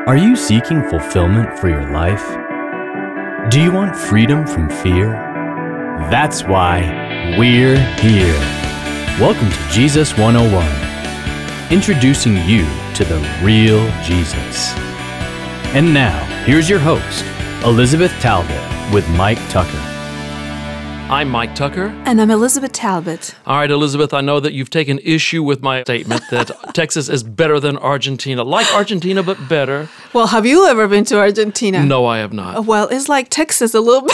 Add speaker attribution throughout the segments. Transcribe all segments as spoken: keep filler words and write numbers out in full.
Speaker 1: Are you seeking fulfillment for your life? Do you want freedom from fear? That's why we're here. Welcome to Jesus one oh one, introducing you to the real Jesus. And now, here's your host, Elizabeth Talbot with Mike Tucker.
Speaker 2: I'm Mike Tucker.
Speaker 3: And I'm Elizabeth Talbot.
Speaker 2: All right, Elizabeth, I know that you've taken issue with my statement that Texas is better than Argentina. Like Argentina, but better.
Speaker 3: Well, have you ever been to Argentina?
Speaker 2: No, I have not.
Speaker 3: Well, it's like Texas a little bit.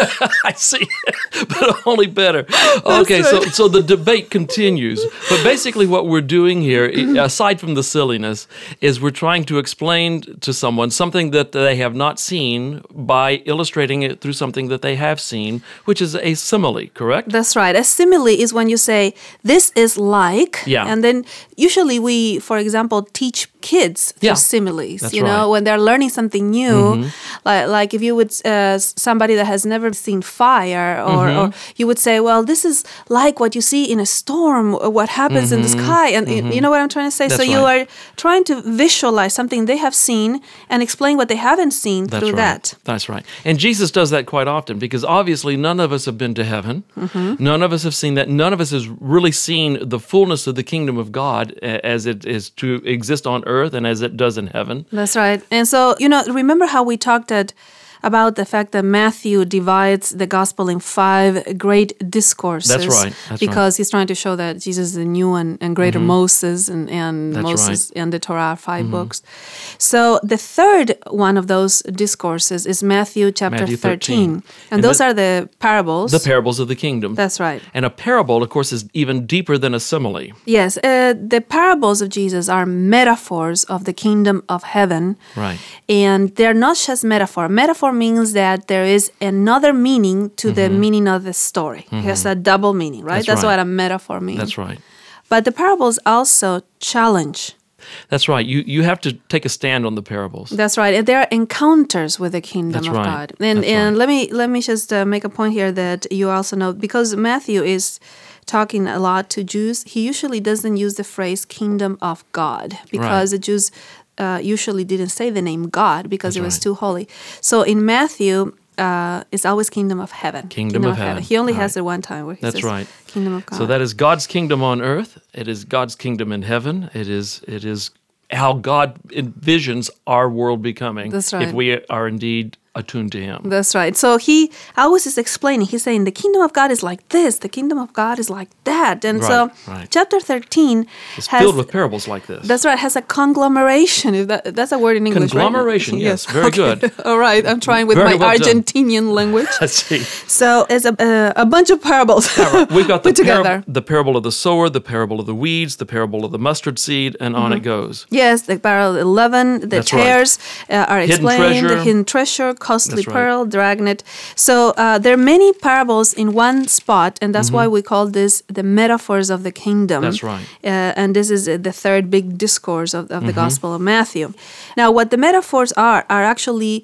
Speaker 2: I see, but only better. Okay, so, so the debate continues. But basically what we're doing here, aside from the silliness, is we're trying to explain to someone something that they have not seen by illustrating it through something that they have seen, which is a simile, correct?
Speaker 3: That's right. A simile is when you say, this is like,
Speaker 2: yeah.
Speaker 3: and then usually we, for example, teach kids through
Speaker 2: yeah.
Speaker 3: similes,
Speaker 2: That's
Speaker 3: you know,
Speaker 2: right.
Speaker 3: when they're learning something new, mm-hmm. like, like if you would, uh, somebody that has never seen fire, or,
Speaker 2: mm-hmm.
Speaker 3: or you would say, well, this is like what you see in a storm, or what happens
Speaker 2: mm-hmm.
Speaker 3: in the sky, and
Speaker 2: mm-hmm.
Speaker 3: you know what I'm trying to say?
Speaker 2: That's
Speaker 3: so you
Speaker 2: right.
Speaker 3: are trying to visualize something they have seen and explain what they haven't seen
Speaker 2: That's
Speaker 3: through
Speaker 2: right.
Speaker 3: that.
Speaker 2: That's right. And Jesus does that quite often because obviously none of us have been to heaven. Mm-hmm. None of us have seen that. None of us has really seen the fullness of the kingdom of God as it is to exist on earth and as it does in heaven.
Speaker 3: That's right. And so, you know, remember how we talked at about the fact that Matthew divides the gospel in five great discourses.
Speaker 2: That's right. That's
Speaker 3: because
Speaker 2: right.
Speaker 3: he's trying to show that Jesus is the new and, and greater
Speaker 2: mm-hmm.
Speaker 3: Moses, and, and
Speaker 2: That's
Speaker 3: Moses
Speaker 2: right.
Speaker 3: and the Torah, five
Speaker 2: mm-hmm.
Speaker 3: books. So the third one of those discourses is Matthew chapter
Speaker 2: Matthew
Speaker 3: thirteen. And,
Speaker 2: and
Speaker 3: those
Speaker 2: the,
Speaker 3: are the parables.
Speaker 2: The parables of the kingdom.
Speaker 3: That's right.
Speaker 2: And a parable, of course, is even deeper than a simile.
Speaker 3: Yes. Uh, the parables of Jesus are metaphors of the kingdom of heaven.
Speaker 2: Right.
Speaker 3: And they're not just metaphor. Metaphor means that there is another meaning to mm-hmm. the meaning of the story. Mm-hmm. It has a double meaning, right?
Speaker 2: That's,
Speaker 3: That's
Speaker 2: right.
Speaker 3: what a metaphor means.
Speaker 2: That's right.
Speaker 3: But the parables also challenge.
Speaker 2: That's right. You you have to take a stand on the parables.
Speaker 3: That's right. And there are encounters with the kingdom
Speaker 2: That's
Speaker 3: of
Speaker 2: right.
Speaker 3: God. And
Speaker 2: That's
Speaker 3: and
Speaker 2: right.
Speaker 3: let me let me just uh, make a point here that you also know, because Matthew is talking a lot to Jews, he usually doesn't use the phrase kingdom of God, because
Speaker 2: right.
Speaker 3: the Jews uh, usually didn't say the name God because
Speaker 2: That's
Speaker 3: it was
Speaker 2: right.
Speaker 3: too holy. So in Matthew, Uh, it's always kingdom of heaven.
Speaker 2: Kingdom,
Speaker 3: kingdom
Speaker 2: of, of heaven.
Speaker 3: He only
Speaker 2: right.
Speaker 3: has it one time where he
Speaker 2: That's
Speaker 3: says
Speaker 2: right.
Speaker 3: kingdom of God.
Speaker 2: So that is God's kingdom on earth. It is God's kingdom in heaven. It is it is how God envisions our world becoming.
Speaker 3: That's right.
Speaker 2: If we are indeed attuned to Him.
Speaker 3: That's right. So he always is explaining. He's saying the kingdom of God is like this. The kingdom of God is like that. And
Speaker 2: right,
Speaker 3: so
Speaker 2: right.
Speaker 3: chapter thirteen
Speaker 2: is
Speaker 3: has,
Speaker 2: filled with parables like this.
Speaker 3: That's right. Has a conglomeration. If that, that's a word in English,
Speaker 2: Conglomeration,
Speaker 3: right?
Speaker 2: yes. Very
Speaker 3: okay.
Speaker 2: good.
Speaker 3: All right. I'm trying with
Speaker 2: Very
Speaker 3: my
Speaker 2: well
Speaker 3: Argentinian language.
Speaker 2: Let's see.
Speaker 3: So it's a, uh, a bunch of parables
Speaker 2: right. We've got the,
Speaker 3: put together.
Speaker 2: Par- the parable of the sower, the parable of the weeds, the parable of the mustard seed, and mm-hmm. on it goes.
Speaker 3: Yes, the parable eleven, the
Speaker 2: That's
Speaker 3: tares
Speaker 2: right.
Speaker 3: uh, are
Speaker 2: hidden
Speaker 3: explained,
Speaker 2: treasure.
Speaker 3: the hidden treasure, costly
Speaker 2: That's right.
Speaker 3: pearl, dragnet. So uh, there are many parables in one spot, and that's
Speaker 2: mm-hmm.
Speaker 3: why we call this the metaphors of the kingdom.
Speaker 2: That's right.
Speaker 3: Uh, and this is uh, the third big discourse of, of the
Speaker 2: mm-hmm.
Speaker 3: Gospel of Matthew. Now, what the metaphors are, are actually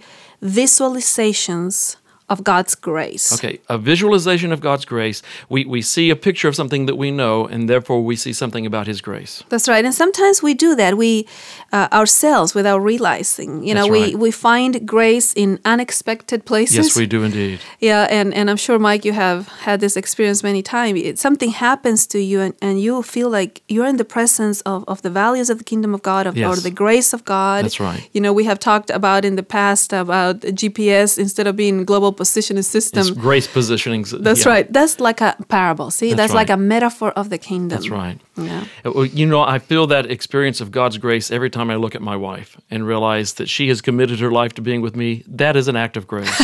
Speaker 3: visualizations of God's grace.
Speaker 2: Okay, a visualization of God's grace. We we see a picture of something that we know, and therefore we see something about His grace.
Speaker 3: That's right. And sometimes we do that, we uh, ourselves, without realizing. You know,
Speaker 2: That's
Speaker 3: we,
Speaker 2: right.
Speaker 3: we find grace in unexpected places.
Speaker 2: Yes, we do indeed.
Speaker 3: Yeah, and, and I'm sure, Mike, you have had this experience many times. It, something happens to you, and, and you feel like you're in the presence of, of the values of the kingdom of God, of,
Speaker 2: yes.
Speaker 3: or the grace of God.
Speaker 2: That's right.
Speaker 3: You know, we have talked about in the past about G P S instead of being global positioning system.
Speaker 2: It's grace positioning.
Speaker 3: That's
Speaker 2: yeah.
Speaker 3: right. That's like a parable. See,
Speaker 2: that's,
Speaker 3: that's
Speaker 2: right.
Speaker 3: like a metaphor of the kingdom.
Speaker 2: That's right.
Speaker 3: Yeah.
Speaker 2: You know, I feel that experience of God's grace every time I look at my wife and realize that she has committed her life to being with me. That is an act of grace.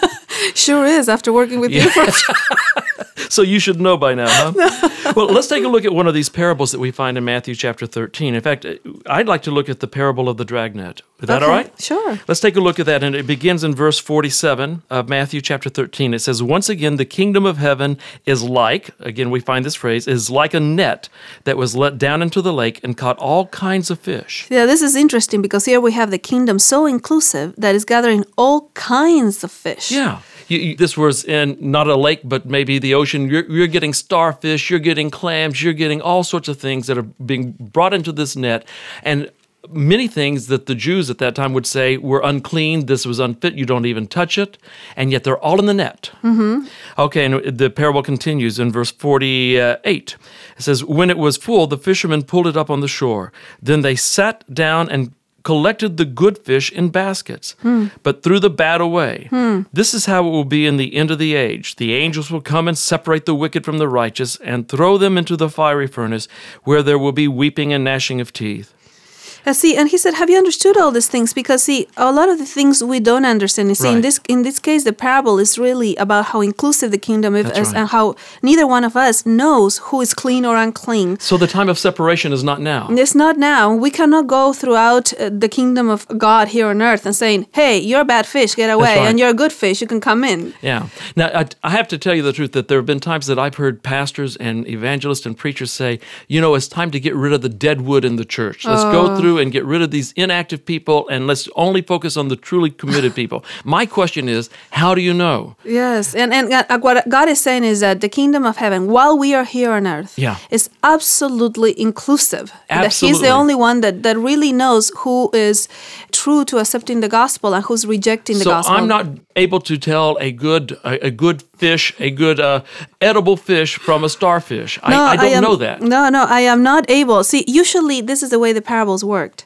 Speaker 3: Sure is, after working with
Speaker 2: yeah.
Speaker 3: you for
Speaker 2: So you should know by now, huh? No. Well, let's take a look at one of these parables that we find in Matthew chapter thirteen. In fact, I'd like to look at the parable of the dragnet. Is that
Speaker 3: okay,
Speaker 2: all right?
Speaker 3: Sure.
Speaker 2: Let's take a look at that, and it begins in verse forty-seven of Matthew chapter thirteen. It says, once again, the kingdom of heaven is like, again we find this phrase, is like a net that was let down into the lake and caught all kinds of fish.
Speaker 3: Yeah, this is interesting because here we have the kingdom so inclusive that it's gathering all kinds of fish.
Speaker 2: Yeah. You, you, this was in not a lake, but maybe the ocean. You're, you're getting starfish, you're getting clams, you're getting all sorts of things that are being brought into this net. And many things that the Jews at that time would say were unclean, this was unfit, you don't even touch it, and yet they're all in the net. Mm-hmm. Okay, and the parable continues in verse forty-eight. It says, when it was full, the fishermen pulled it up on the shore. Then they sat down and collected the good fish in baskets, hmm. but threw the bad away. Hmm. This is how it will be in the end of the age. The angels will come and separate the wicked from the righteous and throw them into the fiery furnace, where there will be weeping and gnashing of teeth.
Speaker 3: Uh, see, and he said, have you understood all these things? Because, see, a lot of the things we don't understand. You see,
Speaker 2: Right.
Speaker 3: in this in this case, the parable is really about how inclusive the kingdom is
Speaker 2: That's right.
Speaker 3: and how neither one of us knows who is clean or unclean.
Speaker 2: So the time of separation is not now.
Speaker 3: It's not now. We cannot go throughout uh, the kingdom of God here on earth and saying, hey, you're a bad fish, get away,
Speaker 2: right.
Speaker 3: and you're a good fish, you can come in.
Speaker 2: Yeah. Now, I, I have to tell you the truth that there have been times that I've heard pastors and evangelists and preachers say, you know, it's time to get rid of the dead wood in the church. Let's
Speaker 3: Oh.
Speaker 2: go through and get rid of these inactive people and let's only focus on the truly committed people. My question is, how do you know?
Speaker 3: Yes, and, and God- what God is saying is that the kingdom of heaven, while we are here on earth,
Speaker 2: Yeah.
Speaker 3: is absolutely inclusive. That He's
Speaker 2: Absolutely.
Speaker 3: the only one that, that really knows who is true to accepting the gospel and who's rejecting the
Speaker 2: So
Speaker 3: gospel.
Speaker 2: I'm not able to tell a good a, a good fish, a good uh, edible fish from a starfish. I, I don't
Speaker 3: am,
Speaker 2: know that.
Speaker 3: No, no, I am not able. See, usually this is the way the parables worked.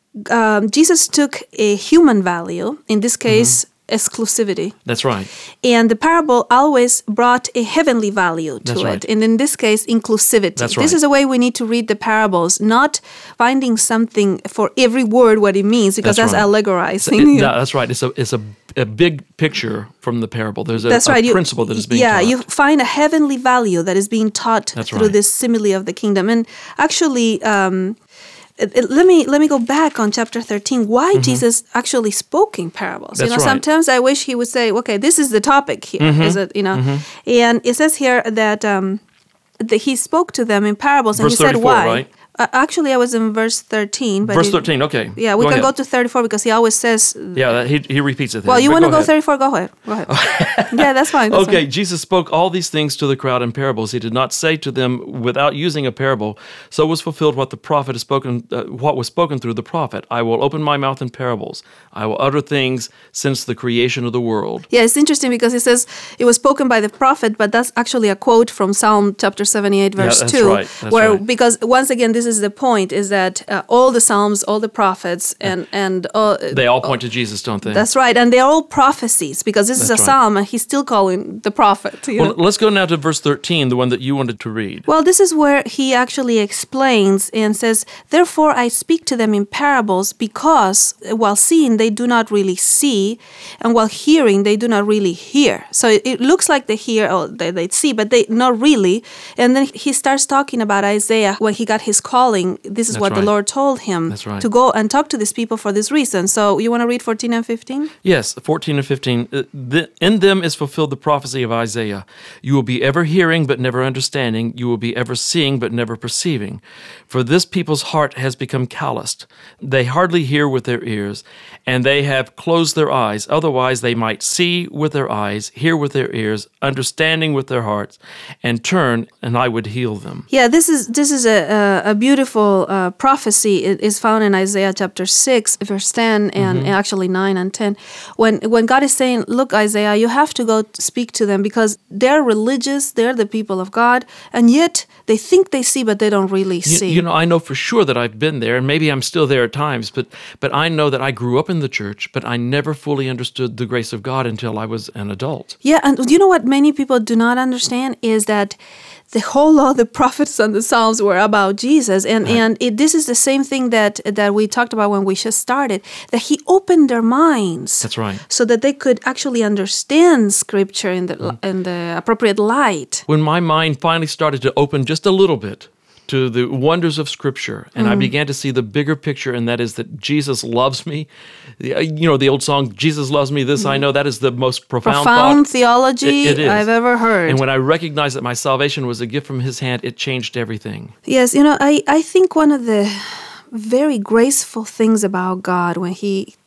Speaker 3: Um, Jesus took a human value, in this case, exclusivity.
Speaker 2: That's right.
Speaker 3: And the parable always brought a heavenly value to
Speaker 2: That's
Speaker 3: it.
Speaker 2: right.
Speaker 3: And in this case, inclusivity.
Speaker 2: That's
Speaker 3: This
Speaker 2: right.
Speaker 3: is the way we need to read the parables, not finding something for every word what it means, because
Speaker 2: That's
Speaker 3: that's,
Speaker 2: right.
Speaker 3: allegorizing.
Speaker 2: It- no, that's right. It's a it's a, a big picture from the parable. There's a,
Speaker 3: That's
Speaker 2: a
Speaker 3: right. You-
Speaker 2: principle that is being
Speaker 3: yeah,
Speaker 2: taught.
Speaker 3: you find a heavenly value that is being taught
Speaker 2: That's
Speaker 3: through
Speaker 2: right.
Speaker 3: this simile of the kingdom. And actually, um, it- it- let me let me go back on chapter thirteen. Why Jesus actually spoke in parables?
Speaker 2: Mm-hmm. That's
Speaker 3: you know,
Speaker 2: right.
Speaker 3: sometimes I wish he would say, "Okay, this is the topic here."
Speaker 2: Mm-hmm.
Speaker 3: Is it you know? And it says here that um, that he spoke to them in parables, and
Speaker 2: Verse
Speaker 3: he said,
Speaker 2: thirty-four,
Speaker 3: "Why?"
Speaker 2: right?
Speaker 3: Uh, actually, I was in verse thirteen. But
Speaker 2: Verse
Speaker 3: it-
Speaker 2: thirteen, okay.
Speaker 3: Yeah, we
Speaker 2: Go
Speaker 3: can
Speaker 2: ahead.
Speaker 3: go to thirty-four because he always says.
Speaker 2: Yeah, that, he, he repeats it there.
Speaker 3: Well, you
Speaker 2: but
Speaker 3: want to go
Speaker 2: ahead.
Speaker 3: thirty-four? Go ahead. Go ahead. Yeah, that's fine. That's
Speaker 2: Okay,
Speaker 3: fine.
Speaker 2: Jesus spoke all these things to the crowd in parables. He did not say to them without using a parable. So was fulfilled what the prophet has spoken, uh, what was spoken through the prophet. I will open my mouth in parables. I will utter things since the creation of the world.
Speaker 3: Yeah, it's interesting because it says it was spoken by the prophet, but that's actually a quote from Psalm chapter seventy-eight, verse
Speaker 2: that's
Speaker 3: two.
Speaker 2: right, that's
Speaker 3: where
Speaker 2: right.
Speaker 3: because once again, this is the point: is that uh, all the Psalms, all the prophets, and and uh,
Speaker 2: They all point to Jesus, don't they?
Speaker 3: that's right, and they're all prophecies because this is a
Speaker 2: That's right.
Speaker 3: psalm, and he's still calling the prophet. You
Speaker 2: Well,
Speaker 3: know?
Speaker 2: let's go now to verse thirteen, the one that you wanted to read.
Speaker 3: Well, this is where he actually explains and says, "Therefore I speak to them in parables, because while seeing they do not really see, and while hearing they do not really hear." So it, it looks like they hear or they, they see, but they not really. And then he starts talking about Isaiah when he got his calling. This is
Speaker 2: That's
Speaker 3: what the
Speaker 2: right.
Speaker 3: Lord told him
Speaker 2: That's right.
Speaker 3: to go and talk to these people for this reason. So you want to read fourteen and fifteen?
Speaker 2: Yes, fourteen and fifteen. Uh, the- In them is fulfilled the prophecy of Isaiah. You will be ever hearing, but never understanding. You will be ever seeing, but never perceiving. For this people's heart has become calloused. They hardly hear with their ears, and they have closed their eyes. Otherwise, they might see with their eyes, hear with their ears, understanding with their hearts, and turn, and I would heal them.
Speaker 3: Yeah, this is this is a a, a beautiful uh, prophecy. It is found in Isaiah chapter six, verse ten, and
Speaker 2: Mm-hmm.
Speaker 3: actually nine and ten. When when God is saying, "Look, Isaiah, you have to go speak to them because they're religious, they're the people of God, and yet they think they see, but they don't really
Speaker 2: You,
Speaker 3: see."
Speaker 2: you know, I know for sure that I've been there, and maybe I'm still there at times, but but I know that I grew up in the church, but I never fully understood the grace of God until I was an adult.
Speaker 3: Yeah, and you know what many people do not understand is that the whole law, the prophets and the Psalms were about Jesus. And and it, this is the same thing that, that we talked about when we just started, that he opened their minds.
Speaker 2: That's right.
Speaker 3: So that they could actually understand Scripture in the, in the appropriate light.
Speaker 2: When my mind finally started to open just a little bit to the wonders of Scripture, and I began to see the bigger picture, and that is that Jesus loves me. The- uh, You know, the old song, Jesus loves me, this I know, that is the most profound,
Speaker 3: Profound
Speaker 2: thought.
Speaker 3: theology
Speaker 2: It- it is.
Speaker 3: I've ever heard.
Speaker 2: And when I recognized that my salvation was a gift from his hand, it changed everything.
Speaker 3: Yes, you know, I, I think one of the very graceful things about God when he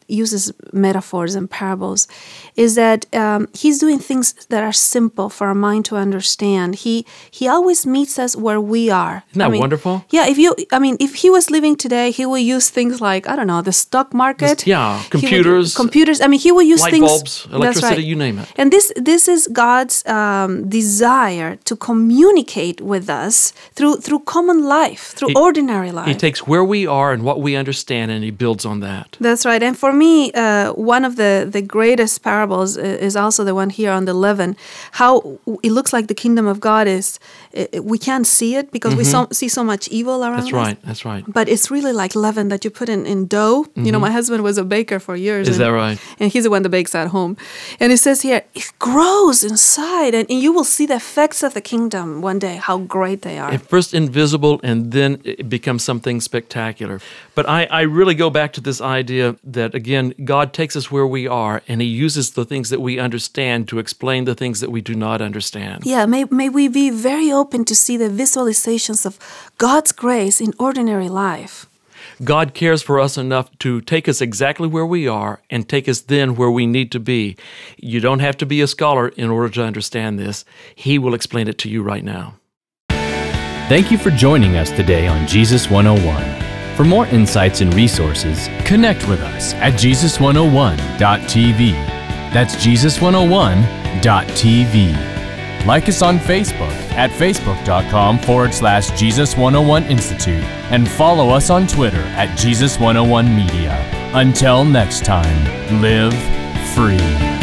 Speaker 3: uses metaphors and parables is that um, he's doing things that are simple for our mind to understand. He he always meets us where we are.
Speaker 2: Isn't that
Speaker 3: I mean,
Speaker 2: wonderful?
Speaker 3: Yeah, if you, I mean, if he was living today, he would use things like, I don't know, the stock market.
Speaker 2: This, yeah,
Speaker 3: He would-
Speaker 2: computers,
Speaker 3: computers. I mean, he would use
Speaker 2: light
Speaker 3: things.
Speaker 2: bulbs,
Speaker 3: That's
Speaker 2: electricity,
Speaker 3: right.
Speaker 2: you name it.
Speaker 3: And this this is God's um, desire to communicate with us through through common life, through
Speaker 2: He-
Speaker 3: ordinary life.
Speaker 2: He takes where we are and what we understand, and he builds on that.
Speaker 3: That's right. And for me, uh, one of the, the greatest parables i- is also the one here on the leaven. How it looks like the kingdom of God is, i- i- we can't see it because we so, see so much evil around
Speaker 2: That's
Speaker 3: us.
Speaker 2: right. That's right.
Speaker 3: But it's really like leaven that you put in, in dough. You know, my husband was a baker for years.
Speaker 2: Is
Speaker 3: and,
Speaker 2: that right?
Speaker 3: And he's the one that bakes at home. And it says here, it grows inside, and, and you will see the effects of the kingdom one day, how great they are.
Speaker 2: At first invisible, and then it becomes something spectacular. But I, I really go back to this idea that, again, God takes us where we are, and he uses the things that we understand to explain the things that we do not understand.
Speaker 3: Yeah, may, may we be very open to see the visualizations of God's grace in ordinary life.
Speaker 2: God cares for us enough to take us exactly where we are and take us then where we need to be. You don't have to be a scholar in order to understand this. He will explain it to you right now.
Speaker 1: Thank you for joining us today on Jesus one oh one. For more insights and resources, connect with us at Jesus one oh one dot T V. That's Jesus one oh one dot T V. Like us on Facebook at facebook.com forward slash Jesus101 Institute and follow us on Twitter at Jesus one oh one Media. Until next time, live free.